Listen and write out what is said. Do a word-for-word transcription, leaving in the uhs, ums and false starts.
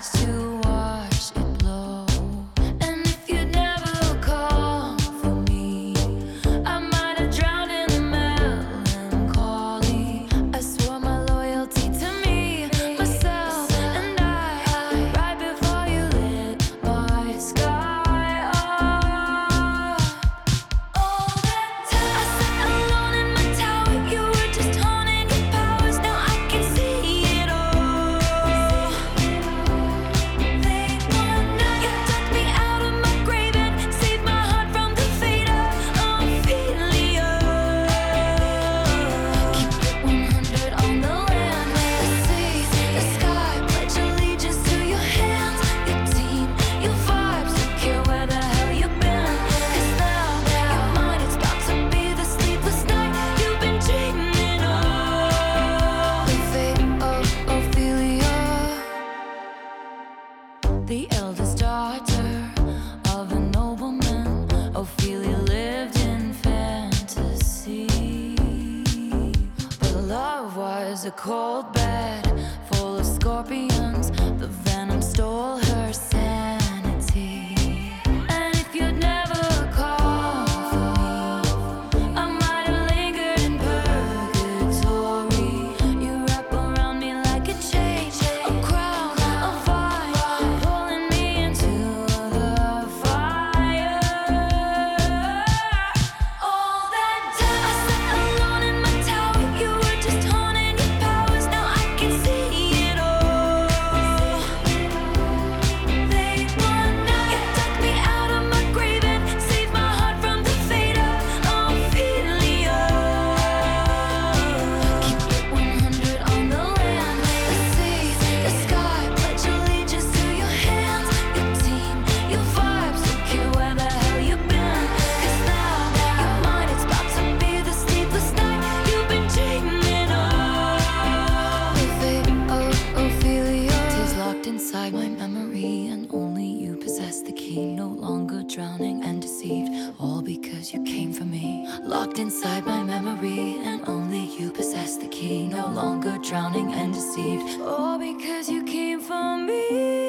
skies to watch it blow. And if you'd never call for me, I might have drowned in the melancholy. I swore my loyalty to me, myself, and I, right before you lit my sky up. All that time I sat alone in my tower, you were just honing your powers. Now I can see it all. Late one night, you took me out of my grave and saved my heart from the fate of Ophelia. Keep it one hundred on the land, the sea, the sky. Pledge allegiance to your hands, your team, your vibes. Don't care where the hell you've been, 'cause now your mind is about to be the sleepless night you've been dreaming of. The fate of Ophelia, the eldest daughter of a nobleman. Ophelia lived in fantasy, but love was a cold bed full of scorpions. The venom stole her sanity. And if you'd never call for me, I might have lingered in purgatory. You wrap around me like a chain, a crown, a vine, pulling me into the fire. All that time I sat alone in my tower, you were just honing your powers. Now I can see it all. Late one night, you took me out of my grave and saved my heart from the fate of Ophelia. Keep it one hundred on the land, the sea, the sky. Pledge allegiance to your hands, your team, your vibes. Don't care where the hell you've been, 'cause now your mind is about to be the sleepless night you've been dreaming of. The fate of Ophelia is locked inside my memory, and only you possess the key. No longer drowning and deceived, all because you came for me. Locked inside my memory, and only you possess the key. No longer drowning and deceived, all because you came for me.